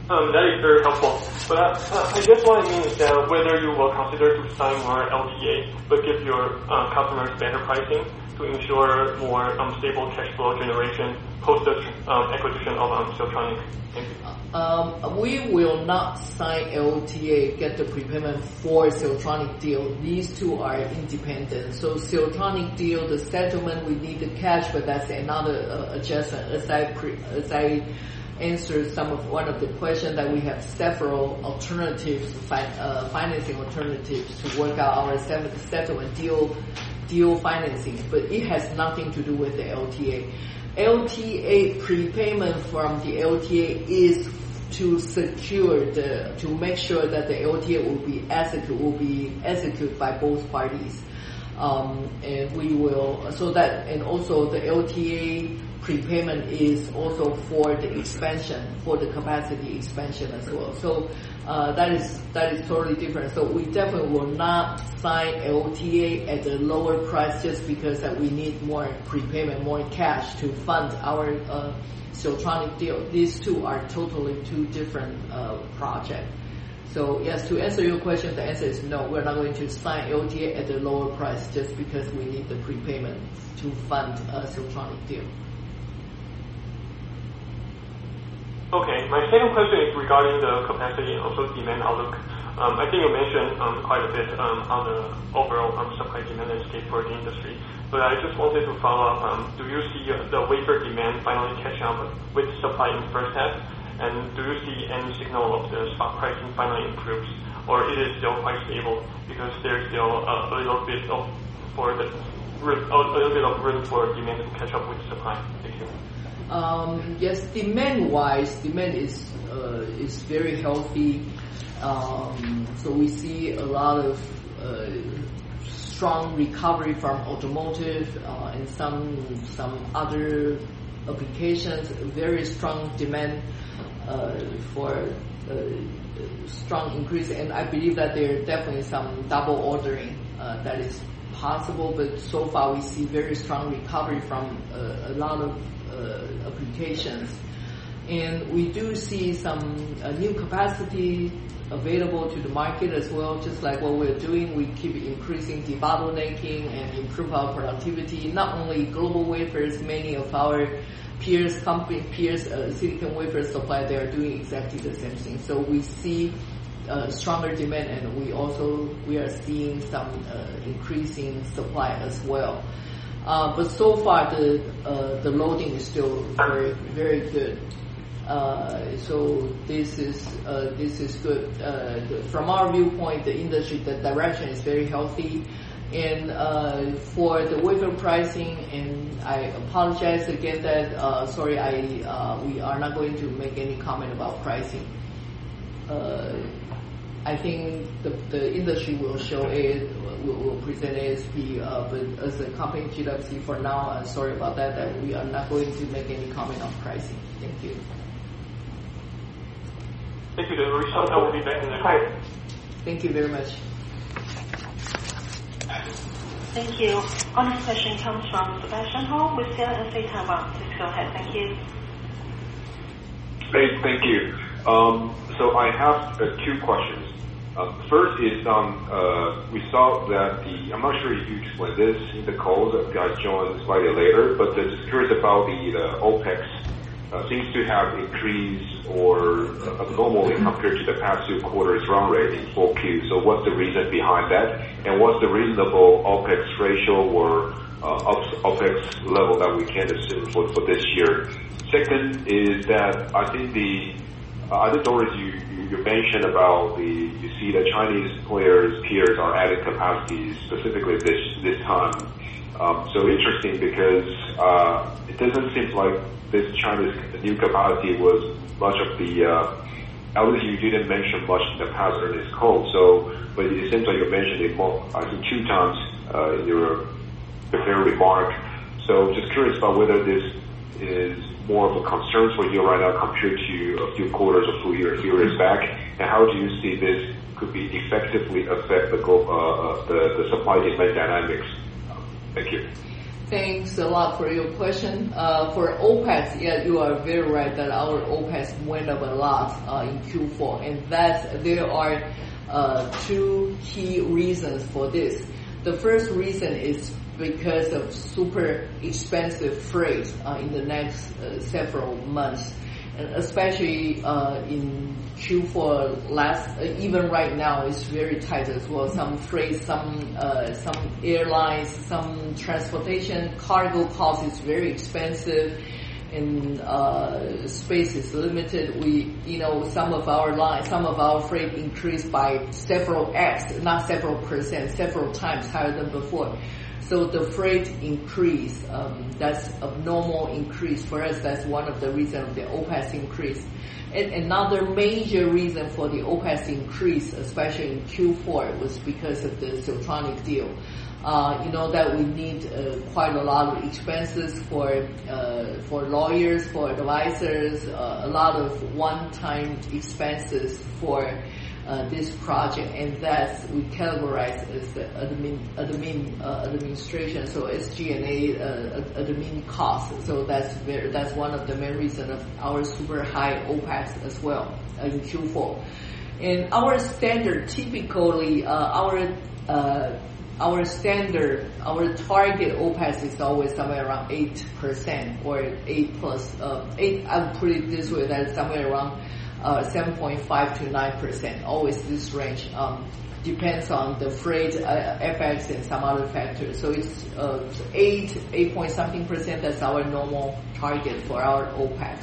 Um, that is very helpful. But uh, I guess what I mean is that whether you will consider to sign more L T A, but give your um, customers better pricing to ensure more um, stable cash flow generation post the um, acquisition of um, Siltronic. Thank you. Um, we will not sign L T A, get the prepayment for Siltronic deal. These two are independent. So Siltronic deal, the settlement, we need the cash, but that's another uh, adjustment. As I pre- as I answered some of one of the questions, that we have several alternatives, fi- uh, financing alternatives to work out our settlement deal deal financing, but it has nothing to do with the L T A. L T A prepayment from the L T A is to secure the, to make sure that the L T A will be executed, will be executed by both parties. Um, and we will, so that, and also the L T A prepayment is also for the expansion, for the capacity expansion as well. So, uh, that is, that is totally different. So we definitely will not sign L T A at a lower price just because that we need more prepayment, more cash to fund our, uh, Siltronic deal. These two are totally two different, uh, projects. So yes, to answer your question, the answer is no. We're not going to sign L T A at a lower price just because we need the prepayment to fund a Siltronic deal. Okay, my second question is regarding the capacity and also demand outlook. Um, I think you mentioned um, quite a bit um, on the overall um, supply demand landscape for the industry, but I just wanted to follow up. Um, do you see uh, the wafer demand finally catching up with supply in the first half? And do you see any signal of the spot pricing finally improves, or it is still quite stable because there's still a, a little bit of for the a little bit of room for demand to catch up with supply? Thank you. Um, yes, demand-wise, demand is uh, is very healthy. Um, so we see a lot of uh, strong recovery from automotive uh, and some some other applications. Very strong demand uh, for uh, strong increase, and I believe that there are definitely some double ordering uh, that is possible. But so far, we see very strong recovery from uh, a lot of Uh, applications, and we do see some uh, new capacity available to the market as well. Just like what we're doing, we keep increasing debottlenecking and improve our productivity. Not only GlobalWafers, many of our peers, company peers, uh, silicon wafer supply, they are doing exactly the same thing. So we see uh, stronger demand, and we also we are seeing some uh, increasing supply as well. Uh, but so far the uh, the loading is still very very good. Uh, so this is uh, this is good. Uh, the, from our viewpoint, the industry, the direction is very healthy. And uh, for the wafer pricing, and I apologize again that uh, sorry I uh, we are not going to make any comment about pricing. Uh, I think the the industry will show a will, will present A S P, uh, but as a company G W C for now, I'm sorry about that. That we are not going to make any comment on pricing. Thank you. Thank you, Richard. I will be back in the call. Thank you very much. Thank you. Our next question comes from Sebastian Hall with C L S A Taiwan. Please go ahead. Thank you. Hey, thank you. Um, so I have uh, two questions. Uh, first is um, uh, we saw that the, I'm not sure if you explained this in the calls, that guys joined slightly later, but uh, just curious about the, the OPEX. Uh, seems to have increased or uh, abnormally compared to the past two quarters run rate in four Q. So what's the reason behind that? And what's the reasonable OPEX ratio or uh, OPEX level that we can assume for, for this year? Second is that I think the, uh, I think Doris, you, you mentioned about the, you see the Chinese players, peers are adding capacity specifically this, this time. Um, so interesting because, uh, it doesn't seem like this Chinese new capacity was much of the, uh, at least you didn't mention much in the past earnings call. So, but it seems like you mentioned it more, I think two times, uh, in your prepared remark. So just curious about whether this is more of a concern for you right now compared to a few quarters or few years, few years back, and how do you see this could be effectively affect the uh, the, the supply demand dynamics? Thank you. Thanks a lot for your question. Uh, for OPEX, yeah, you are very right that our OPEX went up a lot uh, in Q four, and that's there are uh, two key reasons for this. The first reason is because of super expensive freight uh, in the next uh, several months, and especially uh, in Q four last, uh, even right now, it's very tight as well. Some freight, some uh, some airlines, some transportation, cargo cost is very expensive, and uh, space is limited. We, you know, some of our lines, some of our freight increased by several X, not several percent, several times higher than before. So the freight increase, um, that's a normal increase for us. That's one of the reasons of the OPEX increase. And another major reason for the OPEX increase, especially in Q four, was because of the Siltronic deal. Uh, you know that we need uh, quite a lot of expenses for uh, for lawyers, for advisors, uh, a lot of one-time expenses for Uh, this project, and that we categorize as the admin, admin uh, administration, so S G and A uh, admin costs. So that's very, that's one of the main reasons of our super high OPEX as well uh, in Q four. And our standard, typically, uh, our uh, our standard, our target OPEX is always somewhere around eight percent or eight plus uh, eight. I would put it this way: that's somewhere around Uh, seven point five to nine percent, always this range. Um, depends on the freight, uh, F X, and some other factors. So it's uh, eight, eight point something percent. That's our normal target for our OPEX.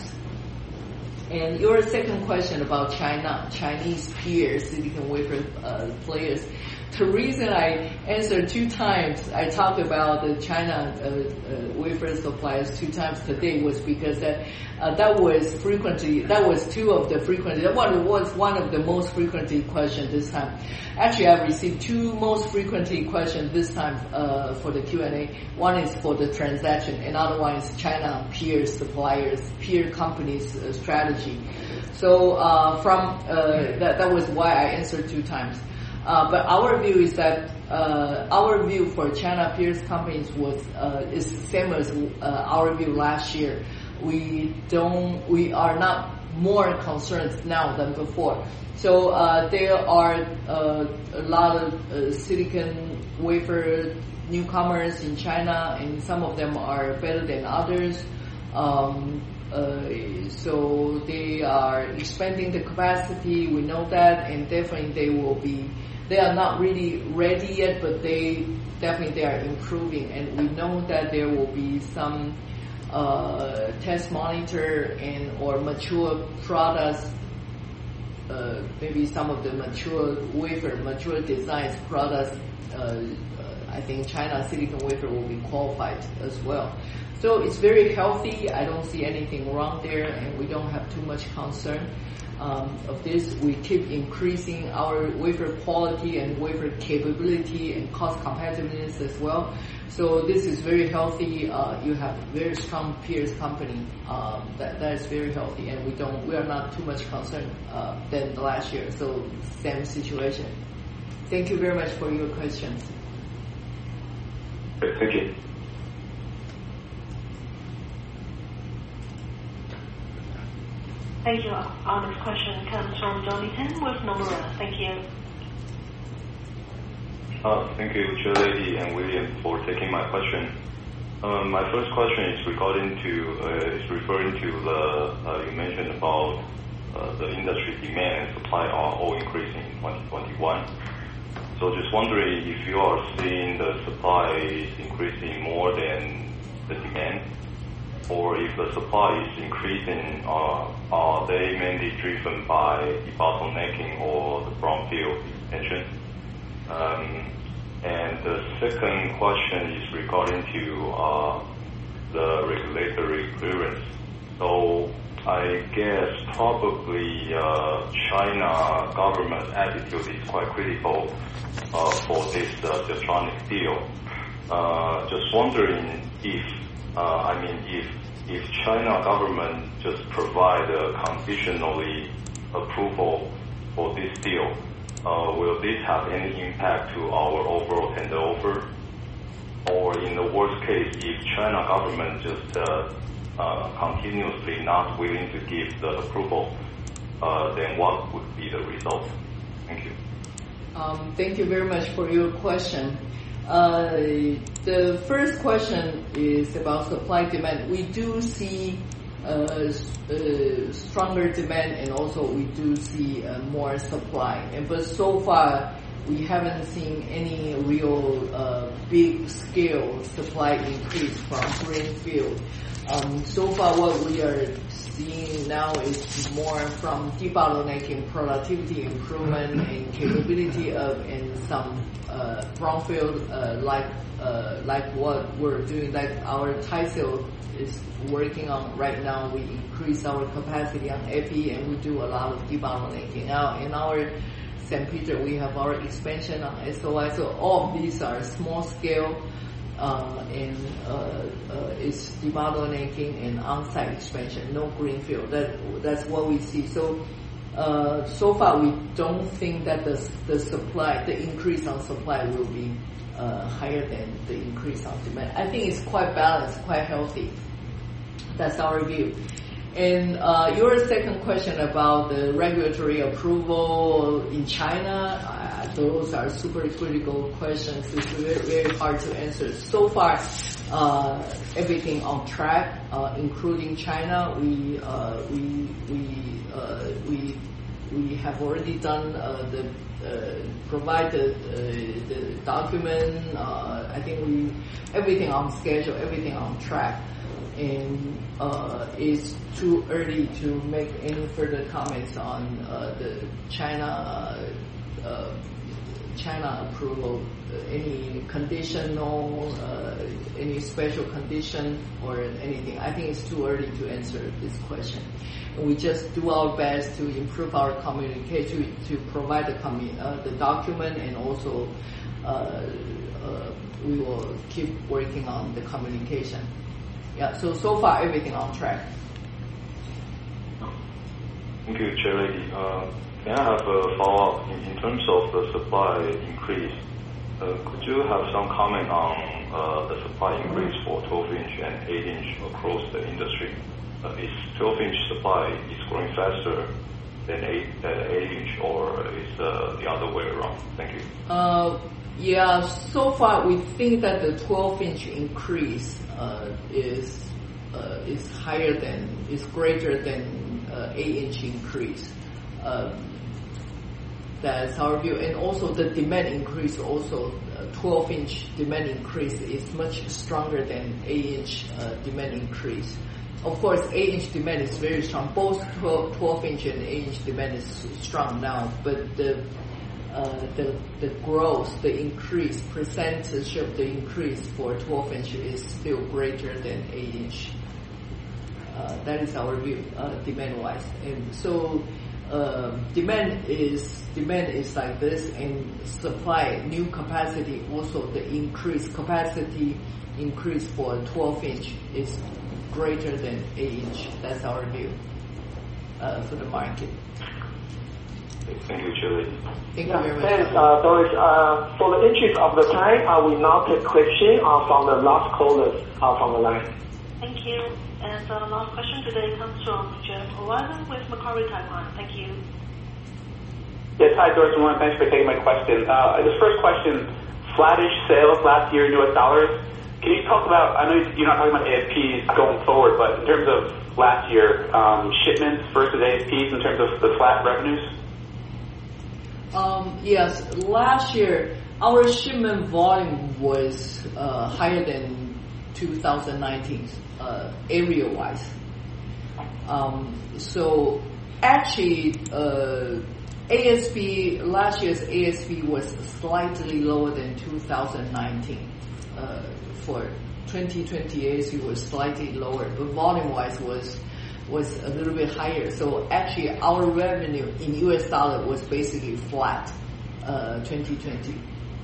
And your second question about China, Chinese peers, silicon wafer uh, players. The reason I answered two times, I talked about the China uh, uh, wafer suppliers two times today was because that uh, that was frequently, that was two of the frequently, that was one of the most frequently questioned this time. Actually, I received two most frequently questioned this time uh, for the Q and A. One is for the transaction, another one is China peer suppliers, peer companies uh, strategy. So uh, from uh, that, that was why I answered two times. Uh, but our view is that uh, our view for China peers companies was uh, is the same as uh, our view last year. We don't, we are not more concerned now than before. So uh, there are uh, a lot of uh, silicon wafer newcomers in China, and some of them are better than others. Um, uh, so they are expanding the capacity. We know that, and definitely they will be. They are not really ready yet, but they definitely they are improving, and we know that there will be some uh, test monitor and or mature products, uh, maybe some of the mature wafer, mature designs products. Uh, I think China silicon wafer will be qualified as well. So it's very healthy. I don't see anything wrong there, and we don't have too much concern. Um, of this, we keep increasing our wafer quality and wafer capability and cost competitiveness as well. So this is very healthy. Uh, you have very strong peers company. Um, that that is very healthy, and we don't we are not too much concerned uh, than last year. So same situation. Thank you very much for your questions. Thank you. Thank you. Our next question comes from Johnny Tan with Nomura. Thank you. Uh, thank you, Chairlady and William, for taking my question. Um, my first question is regarding to uh, is referring to the uh, you mentioned about uh, the industry demand and supply are all increasing in twenty twenty-one. So just wondering if you are seeing the supply increasing more than the demand, or if the supply is increasing, uh, are they mainly driven by the bottlenecking or the brownfield expansion? Um, and the second question is regarding to uh, the regulatory clearance. So I guess probably uh, China government attitude is quite critical uh, for this uh, Siltronic deal. Uh, just wondering if Uh, I mean, if if China government just provide a conditionally approval for this deal, uh, will this have any impact to our overall tender offer? Or in the worst case, if China government just uh, uh, continuously not willing to give the approval, uh, then what would be the result? Thank you. Um, thank you very much for your question. Uh, the first question is about supply demand. We do see uh, uh, stronger demand, and also we do see uh, more supply. And but so far, we haven't seen any real uh, big scale supply increase from greenfield. Um, so far, what we are seeing now is more from debottlenecking, productivity improvement, and capability of, and some uh, brownfield uh, like uh, like what we're doing, like our Taisel is working on right now. We increase our capacity on epi, and we do a lot of debottlenecking. Now in our Saint Peter, we have our expansion on S O I. So all of these are small scale. Uh, and uh, uh, it's debottlenecking and on-site expansion, no greenfield. That that's what we see. So uh, so far, we don't think that the the supply, the increase on supply, will be uh, higher than the increase on demand. I think it's quite balanced, quite healthy. That's our view. And uh, your second question about the regulatory approval in China, uh, those are super critical questions. It's very, very hard to answer. So far, uh, everything on track, uh, including China. We uh, we we uh, we we have already done uh, the uh, provide the uh, the document. Uh, I think we everything on schedule, everything on track. And uh, it's too early to make any further comments on uh, the China uh, uh, China approval, any conditional, uh, any special condition or anything. I think it's too early to answer this question. And we just do our best to improve our communication, to, to provide the commu- uh, the document, and also uh, uh, we will keep working on the communication. Yeah, so so far everything on track. Thank you, Chair Lady. Uh, can I have a follow-up in, in terms of the supply increase? Uh, could you have some comment on uh, the supply increase for twelve inch and eight inch across the industry? Uh, is twelve inch supply is growing faster than eight uh, eight inch, or is uh, the other way around? Thank you. Uh, yeah, so far we think that the twelve inch increase Uh, is uh, is higher than, is greater than uh, eight inch increase. Um, that's our view, and also the demand increase. Also, uh, twelve inch demand increase is much stronger than eight inch uh, demand increase. Of course, eight inch demand is very strong. Both twelve inch and eight inch demand is strong now, but the Uh, the the growth, the increase, percentage of the increase for twelve inch is still greater than eight inch. Uh, that is our view, uh, demand-wise. And so, uh, demand is demand is like this, and supply, new capacity, also the increase capacity increase for twelve inch is greater than eight inch. That's our view uh, for the market. Thank you, Julie. Thank you very much. Thanks, uh, Doris. Uh, for the interest of the time, I will now take question uh, from the last callers uh, from the line. Thank you. And the last question today comes from Jeff O'Reilly with Macquarie Taiwan. Thank you. Yes, hi, Doris and Warren. Thanks for taking my question. Uh, this first question, flattish sales last year in U S dollars. Can you talk about, I know you're not talking about A S Ps going forward, but in terms of last year, um, shipments versus A S Ps in terms of the flat revenues? Um, yes, last year our shipment volume was uh, higher than two thousand nineteen uh, area-wise. Um, so actually, uh, A S P last year's A S P was slightly lower than two thousand nineteen. Uh, for twenty twenty, A S P was slightly lower, but volume-wise was. was a little bit higher. So actually our revenue in U S dollar was basically flat, uh, twenty twenty.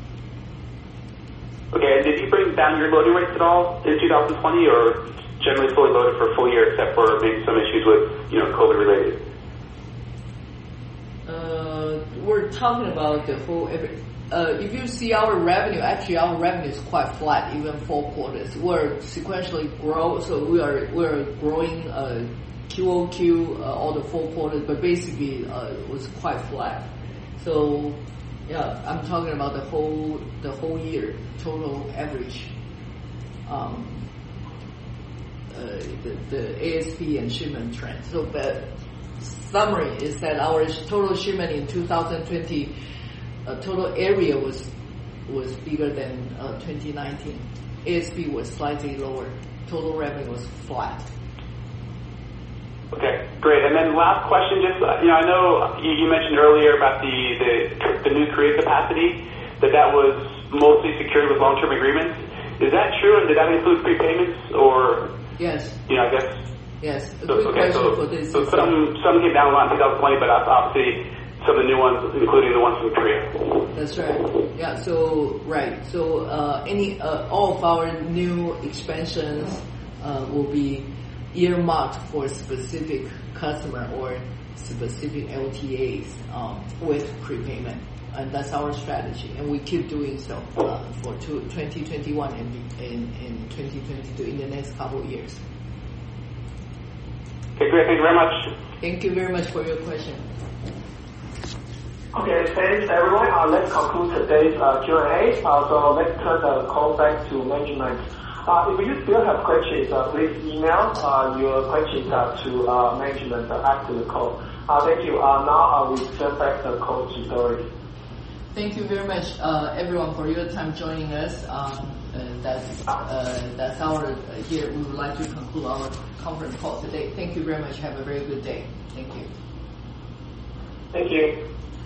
Okay, and did you bring down your loading rates at all in two thousand twenty, or generally fully loaded for a full year except for maybe some issues with, you know, COVID related? Uh, we're talking about the whole, every, uh, if you see our revenue, actually our revenue is quite flat, even four quarters. We're sequentially grow, so we are we're growing uh, Q O Q uh, all the four quarters, but basically uh, it was quite flat. So yeah, I'm talking about the whole the whole year total average. Um, uh, the, the A S P and shipment trend. So the summary is that our total shipment in two thousand twenty, uh, total area was was bigger than uh, twenty nineteen. A S P was slightly lower. Total revenue was flat. Okay, great. And then last question, just uh, you know, I know you, you mentioned earlier about the, the the new Korea capacity, that that was mostly secured with long-term agreements. Is that true, and did that include prepayments, or? Yes. You know, I guess. Yes. A So, good okay, question so, for this. so some some came down a lot in twenty twenty, but obviously some of the new ones, including the ones from Korea. That's right. Yeah. So right. So uh, any uh, all of our new expansions uh, will be earmarked for specific customer or specific L T As um, with prepayment, and that's our strategy, and we keep doing so uh, for two, twenty twenty-one and in, in twenty twenty-two in the next couple of years. Okay, great. Thank you very much. Thank you very much for your question. Okay, thanks everyone. Uh, let's conclude today's uh, Q and A. Uh, so let's turn the call back to management. Uh, if you still have questions, uh, please email uh, your questions uh, to uh, management uh, after the call. Uh, thank you. Uh, now I will turn back the call to Dory. Thank you very much, uh, everyone, for your time joining us. Um, uh, that's uh, that's our uh, here. We would like to conclude our conference call today. Thank you very much. Have a very good day. Thank you. Thank you.